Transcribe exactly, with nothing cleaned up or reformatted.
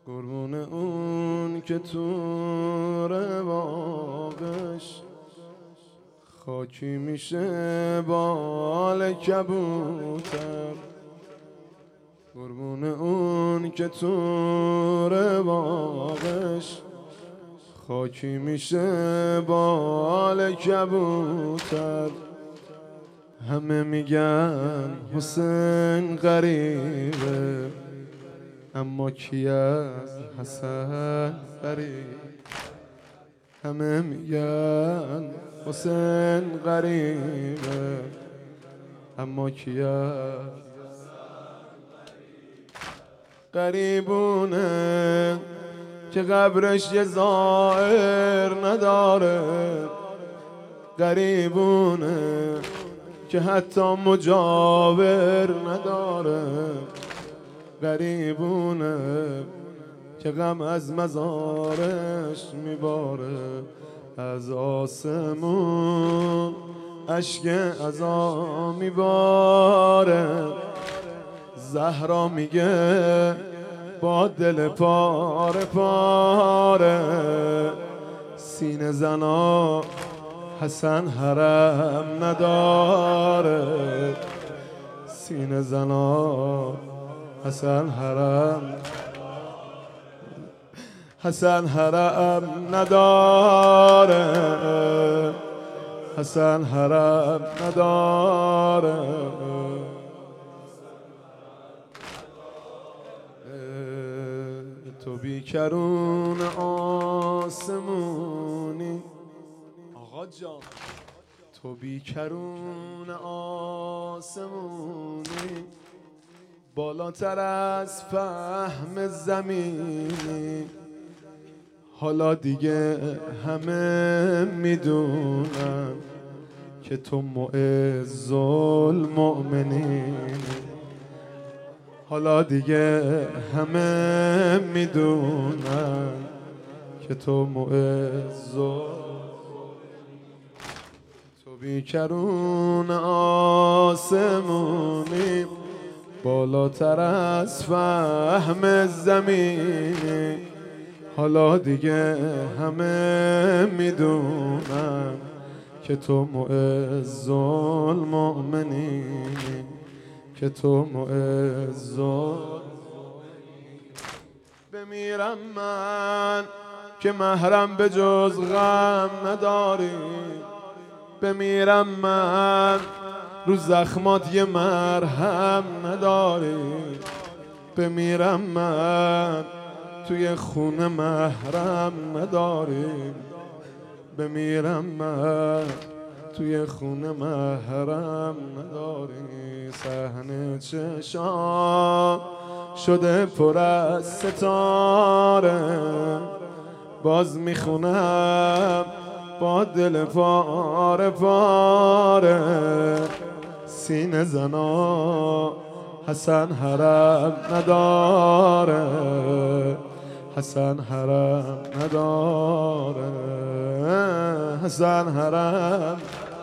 قربون اون که تو رواقش خاکی میشه بال کبوتر. قربون اون که تو رواقش خاکی میشه بال کبوتر. همه میگن حسین غریبه، اما کی از حسن غریب؟ همه میگن حسین غریبه، اما کی از غریبونه که قبرش یه زائر نداره. غریبونه که حتی مجاور نداره. غریبونه که غم از مزارش میباره. از آسمون اشک عزا میباره. زهرا میگه با دل پاره پاره، سینه زنا حسن حرم نداره. سینه زنا حسن حرم حسن حرم نداره. حسن حرم نداره. تو بیکرون آسمونی آقا جان، تو بیکرون آسمونی، بالاتر از فهم زمینی. حالا دیگه همه میدونن که تو معز المؤمنین. حالا دیگه همه میدونن که تو معز. تو بیکرون آسمونی، بالاتر از فهم زمینی. حالا دیگه همه میدونن که تو معز المؤمنین. که تو معز. بمیرم من که محرم به جز غم نداری. بمیرم من رو زخمات یه مرهم نداری. بمیرم من توی خونه محرم نداری. بمیرم من توی خونه محرم نداری. صحنه چشام شده پر از ستاره، باز میخونم با دل پاره پاره. سینه زنا حسن حرم نداره. حسن حرم نداره. حسن حرم